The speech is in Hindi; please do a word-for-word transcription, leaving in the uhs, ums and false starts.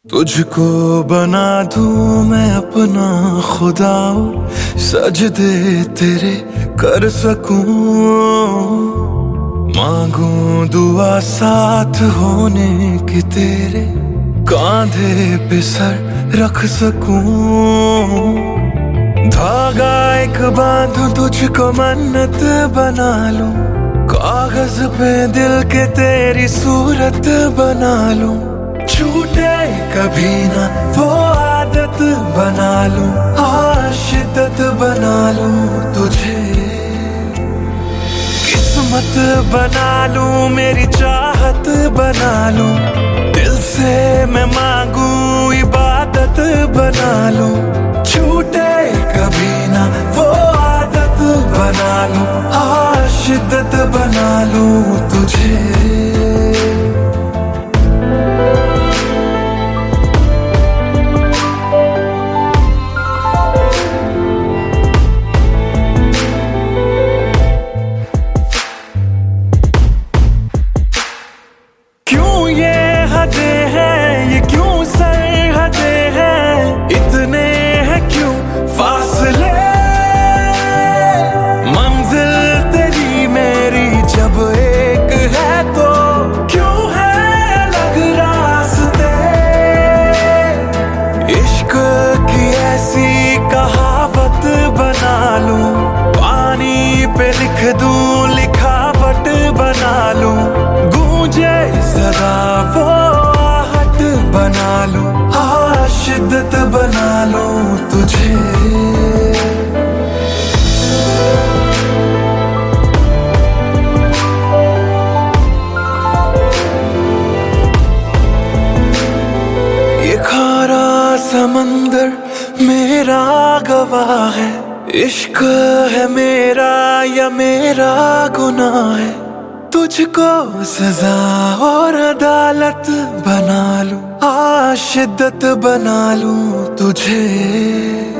तुझको बना दूं मैं अपना खुदा, सजदे तेरे कर सकूं, मांगूं दुआ साथ होने की तेरे, कांधे पे सर रख सकूं। धागा एक बांधूं तुझको मन्नत बना लूं, कागज पे दिल के तेरी सूरत बना लूं, छूटे कभी ना वो आदत बना लूं, हाँ शिद्दत बना लूं तुझे, किस्मत बना लूं मेरी चाहत बना लूं, दिल से मैं मांगूं इबादत बना लूं, छूटे कभी ना वो आदत बना लूं, हाँ शिद्दत बना लूं तुझे। लिख दूं लिखावट बना लूं, गूंजे सदा वो आहट बना लूं, हाँ शिद्दत बना लूं तुझे। ये खारा समंदर मेरा गवाह है, इश्क है मेरा या मेरा गुनाह है, तुझको सजा और अदालत बना लूं, हाँ शिद्दत बना लूं तुझे।